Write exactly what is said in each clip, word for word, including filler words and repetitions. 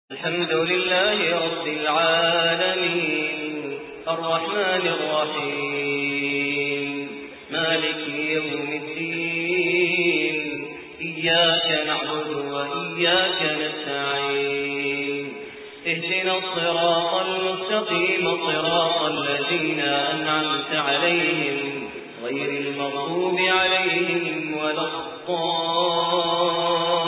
الحمد لله رب العالمين الرحمن الرحيم مالك يوم الدين إياك نعبد وإياك نستعين اهدنا الصراط المستقيم صراط الذين أنعمت عليهم غير المغضوب عليهم ولا الضالين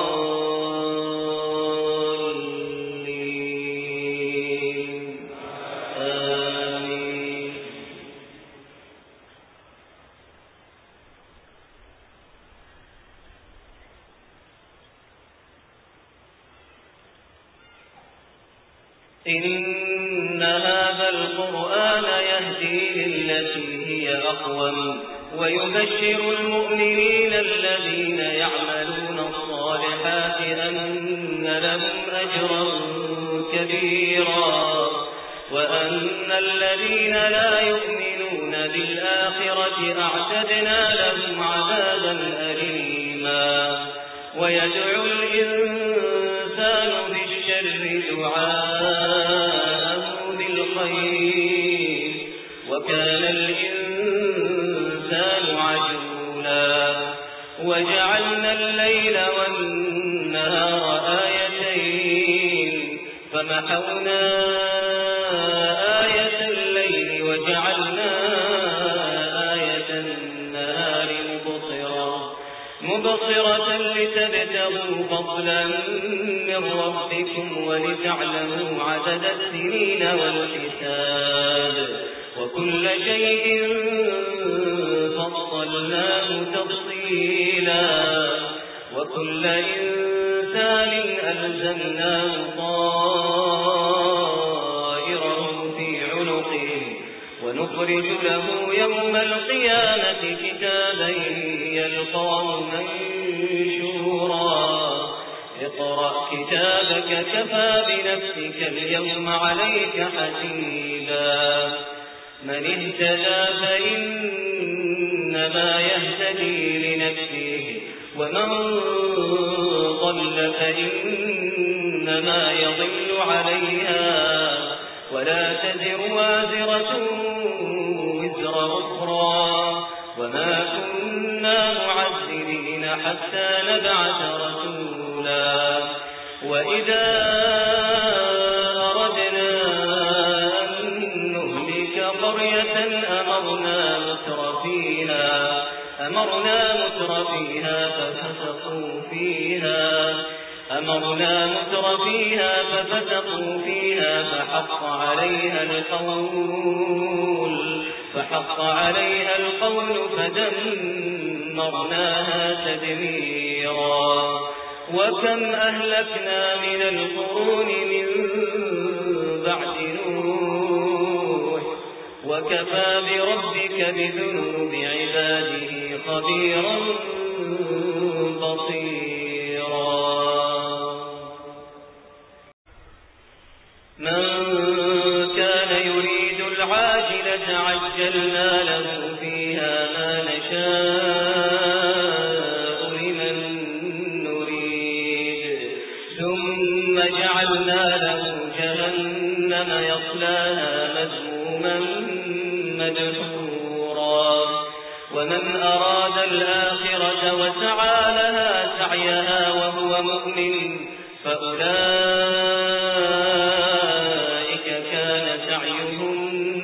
إن هذا القرآن يهدي للتي هي أقوم ويبشر المؤمنين الذين يعملون الصالحات أن لهم أجرا كبيرا وأن الذين لا يؤمنون بالآخرة أعتدنا لهم عذابا أليما ويدعو الإنسان بالشر دعاءه بالخير وكان الإنسان عجولا وجعلنا الليل والنهار آيتين فمحونا آية الليل وجعلنا آية النهار مبصرة مبصرة لتبتغوا فضلا من ربكم ولتعلموا عدد السنين والحساب وكل شيء فصلناه تفصيلا وكل إنسان ألزمناه طائره في عنقه ونخرج له يوم القيامة كتابا يلقاه منشورا اقرأ كتابك كفى بنفسك اليوم عليك حسيبا من اهتدى فإنما يهتدي لنفسه ومن ضل فإنما يضل عليها ولا تزر وازرة وزر أخرى وما كنا معذبين حتى نبعث رسولا وإذا أردنا أن نهلك قرية أمرنا متر فيها أمرنا متر فيها ففسقوا فيها أمرنا متر فيها ففسقوا فيها فحق عليها القول فحق عليها القول فدمرناها تدميرا وكم أهلكنا من القرون من بعد نوح وكفى بربك بذنوب عباده خبيرا بصيرا من كان يريد العاجلة عجلنا له فيها ما نشاء لمن نريد ثم جعلنا له جهنم يصلاها مذموما مدحورا ومن أراد الآخرة وسعى لها سعيها وهو مؤمن فأولئك كان سعيهم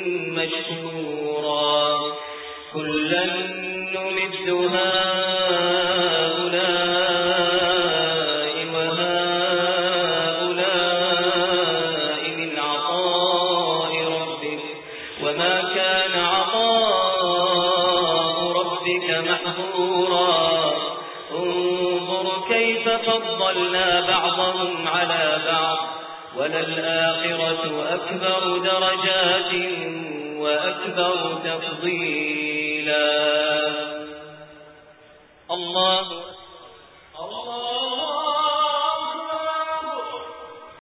مشكورا كلا نمد هؤلاء وهؤلاء من عطاء ربك وما كان عطاء ربك محظورا انظر كيف فضلنا بعضهم على بعض وللآخرة أكبر درجات وأكبر تفضيلا الله